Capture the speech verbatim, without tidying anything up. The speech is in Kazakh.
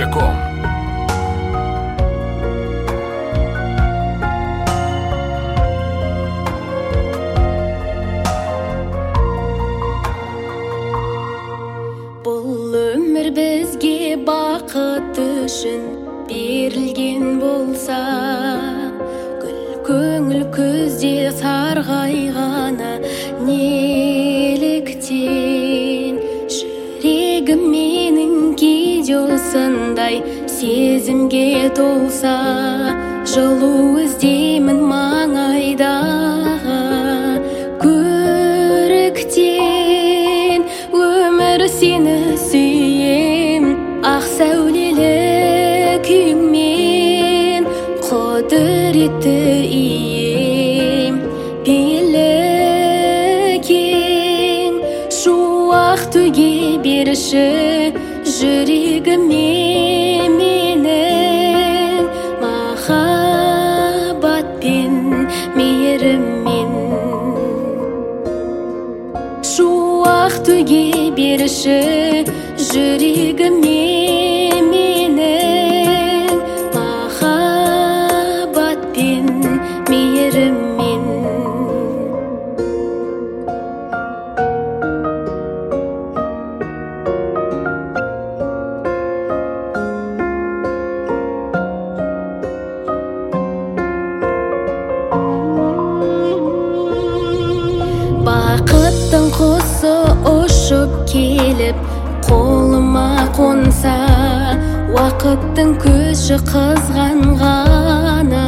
ком. Бұл өмір бізге бақыт үшін берілген болса, гүл көңіл көзде сарғайғаны неліктен? Жүрегім менің кейде осындай сезімге толса, жылу іздеймін маңайдағы көріктен. Өмір сені сүйем, ақ сәулелі күйіңмен, құдіретті ием билеген. Шуақ төге берші жүрегіме менің, махаббат пен мейіріммен. Шуақ төге берші жүрегіме менің, махаббат пен мейіріммен. Бақыттың құсы ұшып келіп қолыма қонса, уақыттың көші қызғанғаны